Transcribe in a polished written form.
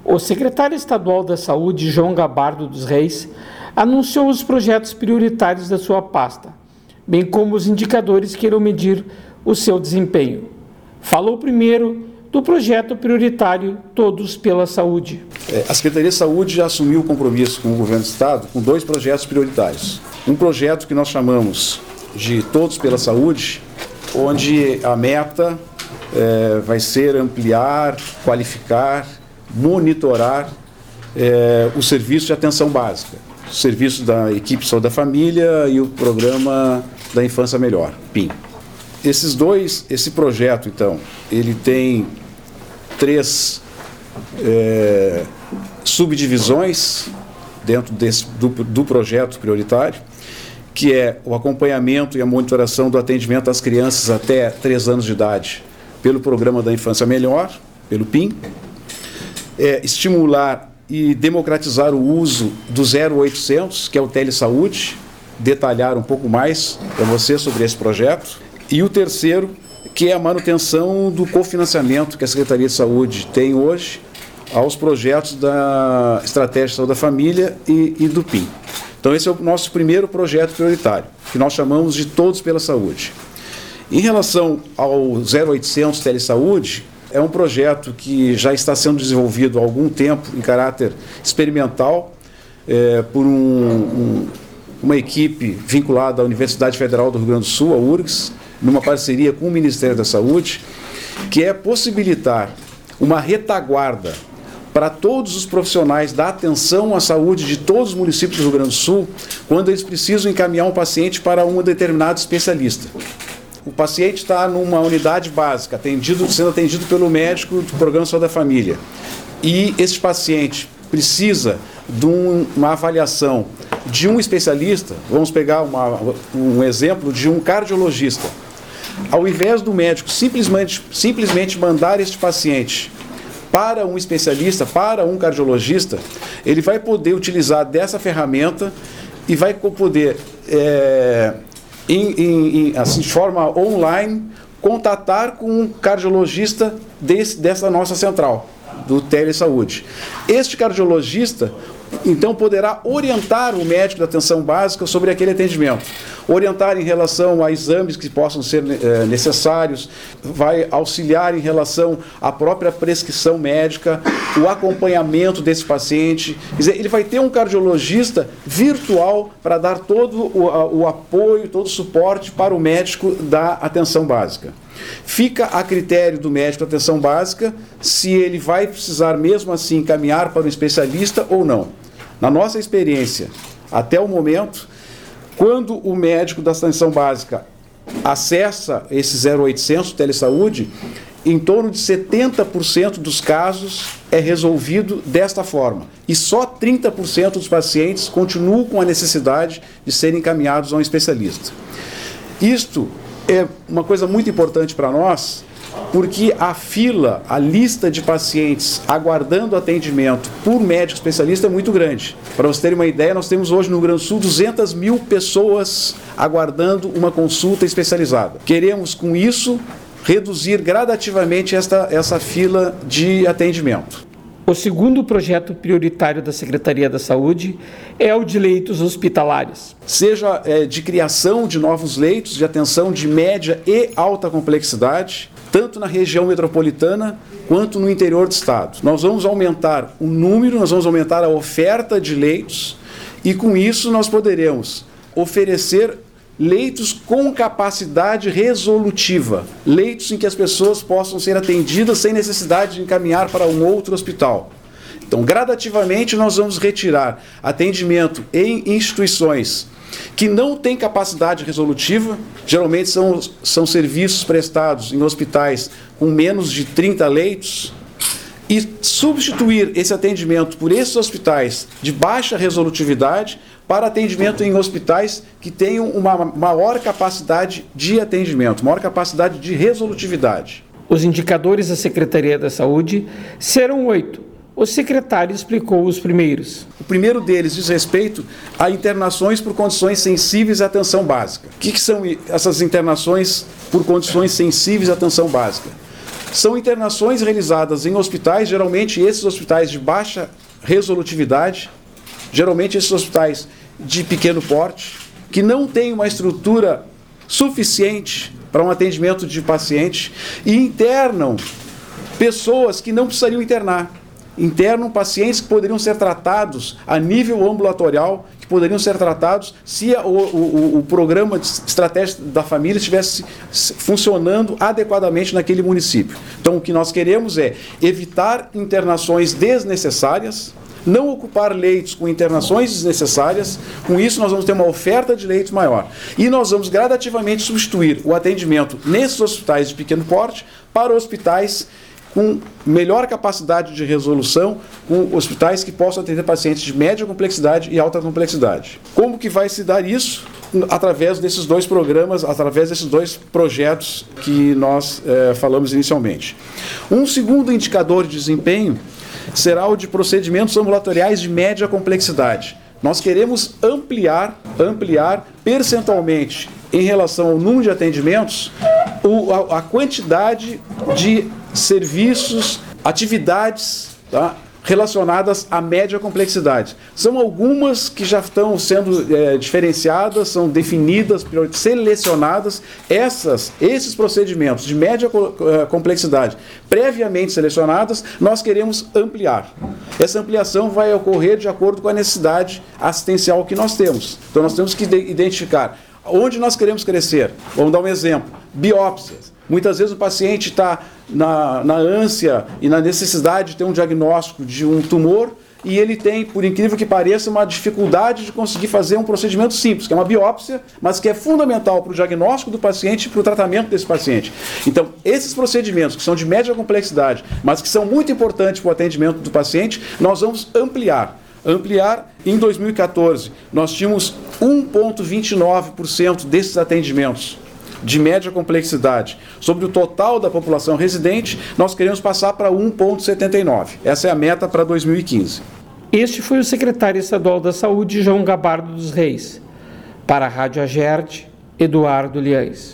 O secretário estadual da Saúde, João Gabardo dos Reis, anunciou os projetos prioritários da sua pasta, bem como os indicadores que irão medir o seu desempenho. Falou primeiro do projeto prioritário Todos pela Saúde. A Secretaria de Saúde já assumiu o compromisso com o Governo do Estado com 2 projetos prioritários. Um projeto que nós chamamos de Todos pela Saúde, onde a meta vai ser ampliar, qualificar, monitorar o serviço de atenção básica, o serviço da equipe de saúde da família e o programa da Infância Melhor, PIM. Esse projeto, então, ele tem 3 subdivisões dentro do projeto prioritário, que é o acompanhamento e a monitoração do atendimento às crianças até 3 anos de idade pelo programa da Infância Melhor, pelo PIM, estimular e democratizar o uso do 0800, que é o Telesaúde, detalhar um pouco mais para você sobre esse projeto. E o terceiro, que é a manutenção do cofinanciamento que a Secretaria de Saúde tem hoje aos projetos da Estratégia de Saúde da Família e do PIM. Então esse é o nosso primeiro projeto prioritário, que nós chamamos de Todos pela Saúde. Em relação ao 0800 Telesaúde, é um projeto que já está sendo desenvolvido há algum tempo em caráter experimental por uma equipe vinculada à Universidade Federal do Rio Grande do Sul, a URGS, numa parceria com o Ministério da Saúde, que é possibilitar uma retaguarda para todos os profissionais da atenção à saúde de todos os municípios do Rio Grande do Sul, quando eles precisam encaminhar um paciente para um determinado especialista. O paciente está numa unidade básica, sendo atendido pelo médico do Programa de Saúde da Família, e esse paciente precisa de uma avaliação de um especialista. Vamos pegar um exemplo de um cardiologista. Ao invés do médico simplesmente mandar este paciente para um especialista, para um cardiologista, ele vai poder utilizar dessa ferramenta e vai poder, assim, de forma online, contatar com um cardiologista dessa nossa central, do Telesaúde. Este cardiologista, então, poderá orientar o médico da atenção básica sobre aquele atendimento, orientar em relação a exames que possam ser necessários, vai auxiliar em relação à própria prescrição médica, o acompanhamento desse paciente. Quer dizer, ele vai ter um cardiologista virtual para dar todo o apoio, todo o suporte para o médico da atenção básica. Fica a critério do médico da atenção básica se ele vai precisar mesmo assim encaminhar para um especialista ou não. Na nossa experiência, até o momento, quando o médico da atenção básica acessa esse 0800 Telesaúde, em torno de 70% dos casos é resolvido desta forma. E só 30% dos pacientes continuam com a necessidade de serem encaminhados a um especialista. Isto é uma coisa muito importante para nós, porque a lista de pacientes aguardando atendimento por médico especialista é muito grande. Para vocês terem uma ideia, nós temos hoje no Rio Grande do Sul 200 mil pessoas aguardando uma consulta especializada. Queremos, com isso, reduzir gradativamente essa fila de atendimento. O segundo projeto prioritário da Secretaria da Saúde é o de leitos hospitalares. Seja de criação de novos leitos de atenção de média e alta complexidade, tanto na região metropolitana quanto no interior do estado. Nós vamos aumentar o número, nós vamos aumentar a oferta de leitos e com isso nós poderemos oferecer leitos com capacidade resolutiva, leitos em que as pessoas possam ser atendidas sem necessidade de encaminhar para um outro hospital. Então, gradativamente, nós vamos retirar atendimento em instituições que não têm capacidade resolutiva, geralmente são serviços prestados em hospitais com menos de 30 leitos, e substituir esse atendimento por esses hospitais de baixa resolutividade para atendimento em hospitais que tenham uma maior capacidade de atendimento, maior capacidade de resolutividade. Os indicadores da Secretaria da Saúde serão 8. O secretário explicou os primeiros. O primeiro deles diz respeito a internações por condições sensíveis à atenção básica. O que são essas internações por condições sensíveis à atenção básica? são internações realizadas em hospitais, geralmente esses hospitais de baixa resolutividade, geralmente esses hospitais de pequeno porte, que não têm uma estrutura suficiente para um atendimento de paciente e internam pessoas que não precisariam internar. Internam pacientes que poderiam ser tratados a nível ambulatorial, que poderiam ser tratados se o programa de estratégia da família estivesse funcionando adequadamente naquele município. Então, o que nós queremos é evitar internações desnecessárias, não ocupar leitos com internações desnecessárias. Com isso, nós vamos ter uma oferta de leitos maior. E nós vamos gradativamente substituir o atendimento nesses hospitais de pequeno porte para hospitais com melhor capacidade de resolução, com hospitais que possam atender pacientes de média complexidade e alta complexidade. Como que vai se dar isso? Através desses dois programas, através desses dois projetos que nós falamos inicialmente. Um segundo indicador de desempenho será o de procedimentos ambulatoriais de média complexidade. Nós queremos ampliar percentualmente, em relação ao número de atendimentos, a quantidade de serviços, atividades, tá, relacionadas à média complexidade. São algumas que já estão sendo diferenciadas, são definidas, selecionadas. Esses procedimentos de média complexidade previamente selecionadas, nós queremos ampliar. Essa ampliação vai ocorrer de acordo com a necessidade assistencial que nós temos. Então nós temos que identificar onde nós queremos crescer. Vamos dar um exemplo. Biópsias. Muitas vezes o paciente está na ânsia e na necessidade de ter um diagnóstico de um tumor e ele tem, por incrível que pareça, uma dificuldade de conseguir fazer um procedimento simples, que é uma biópsia, mas que é fundamental para o diagnóstico do paciente e para o tratamento desse paciente. Então, esses procedimentos que são de média complexidade, mas que são muito importantes para o atendimento do paciente, nós vamos ampliar. Em 2014, nós tínhamos 1,29% desses atendimentos de média complexidade. Sobre o total da população residente, nós queremos passar para 1,79%. Essa é a meta para 2015. Este foi o secretário estadual da Saúde, João Gabardo dos Reis. Para a Rádio Agerte, Eduardo Liães.